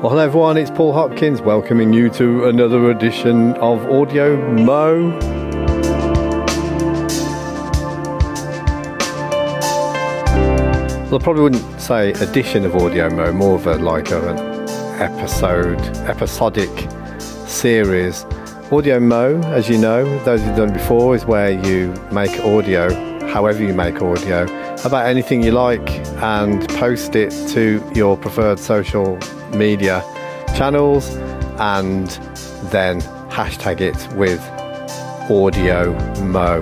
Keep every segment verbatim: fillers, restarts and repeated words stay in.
Well, hello everyone, it's Paul Hopkins welcoming you to another edition of Audio Mo. Well, I probably wouldn't say edition of Audio Mo, more of a like of an episode, episodic series. Audio Mo, as you know, those who've done it before, is where you make audio, however you make audio, about anything you like and post it to your preferred social media channels and then hashtag it with Audio Mo.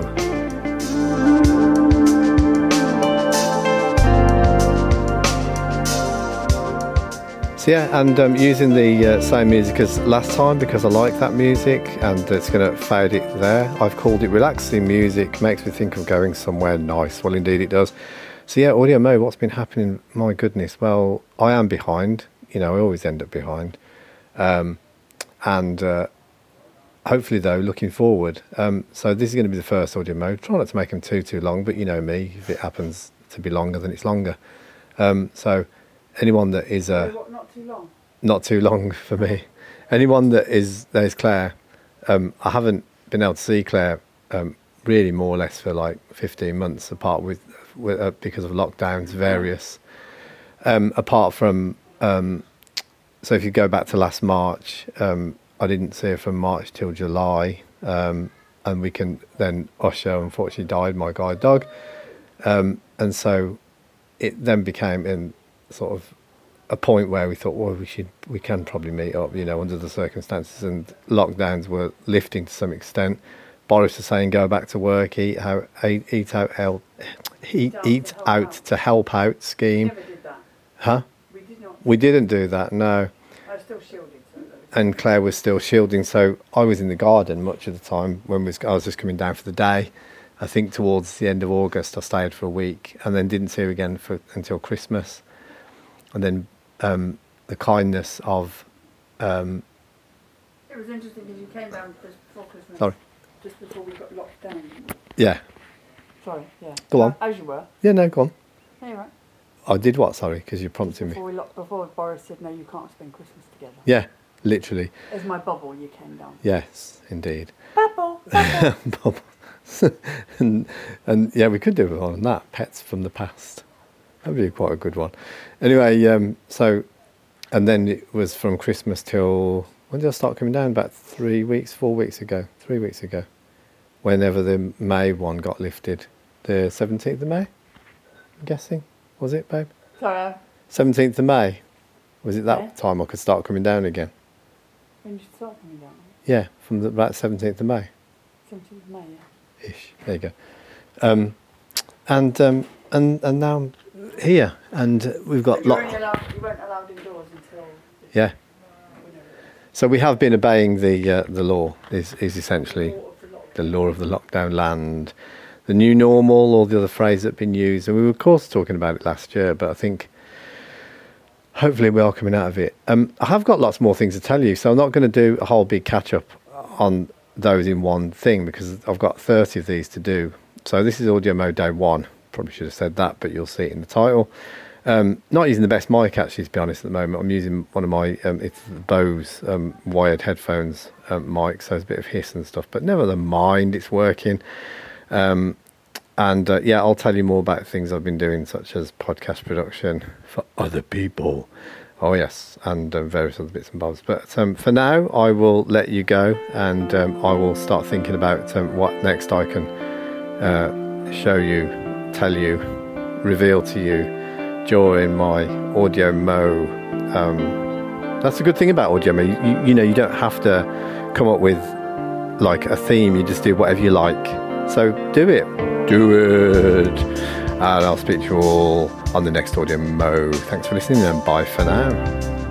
So yeah, and um, using the uh, same music as last time because I like that music and it's going to fade it there. I've called it relaxing music, makes me think of going somewhere nice. Well, indeed it does. So yeah, Audio Mo, what's been happening? My goodness, well, I am behind. You know, I always end up behind. Um, and uh, hopefully, though, looking forward. Um, so this is going to be the first Audio Mo. Try not to make them too, too long, but you know me, if it happens to be longer, then it's longer. Um, so anyone that is... Uh, what, not too long? Not too long for me. Anyone that is, there's Claire, um, I haven't been able to see Claire um, really more or less for like fifteen months apart with, with uh, because of lockdowns, various. Um, apart from... Um, So if you go back to last March, um, I didn't see her from March till July, um, and we can then Usher unfortunately died, my guide dog, um, and so it then became in sort of a point where we thought, well, we should we can probably meet up, you know, under the circumstances, and lockdowns were lifting to some extent. Boris was saying go back to work, eat out, eat, eat out, help, eat, eat out to help out scheme. We never did that. Huh? We did not. We didn't do that, no. I was still shielding. So And Claire was still shielding, so I was in the garden much of the time when we was, I was just coming down for the day. I think towards the end of August I stayed for a week and then didn't see her again for until Christmas. And then um, the kindness of... Um, it was interesting because you came down just before Christmas. Sorry. Just before we got locked down. Yeah. Sorry, yeah. Go on. As you were. Yeah, no, go on. Yeah, you're right. I did what, sorry, because you're prompting me. Before, we locked, before Boris said, no, you can't spend Christmas together. Yeah, literally. As my bubble, you came down. Yes, indeed. Bubble, bubble. Bubble. and, and yeah, we could do one on that. Pets from the past. That would be quite a good one. Anyway, um, so, and then it was from Christmas till, when did I start coming down? About three weeks, four weeks ago. Three weeks ago. Whenever the May one got lifted. The seventeenth of May, I'm guessing. Was it, babe? Sorry. seventeenth of May. Was it that Yeah. time I could start coming down again? When did you start coming down? Yeah, from the, about seventeenth of May. seventeenth of May, yeah. Ish. There you go. Um, and um, and and now I'm here, and we've got But you, lot. weren't allowed, you weren't allowed indoors until... Yeah. So we have been obeying the uh, the law. Is is essentially the law of the lockdown land, the new normal, or the other phrase that's been used. And we were of course talking about it last year, but I think hopefully we are coming out of it. Um, I have got lots more things to tell you, so I'm not going to do a whole big catch up on those in one thing because I've got thirty of these to do. So this is Audio Mo Day one. Probably should have said that, but you'll see it in the title. Um, not using the best mic actually, to be honest, at the moment. I'm using one of my um, it's Bose um, wired headphones um, mic, so there's a bit of hiss and stuff, but never mind, it's working. Um, and uh, yeah, I'll tell you more about things I've been doing, such as podcast production for other people. Oh yes, and um, various other bits and bobs. But um, for now, I will let you go, and um, I will start thinking about um, what next I can uh, show you, tell you, reveal to you during my Audio Mo. Um, that's a good thing about Audio Mo. You, you, you know, you don't have to come up with like a theme. You just do whatever you like. So do it. Do it. And I'll speak to you all on the next Audio Mo. Thanks for listening and bye for now.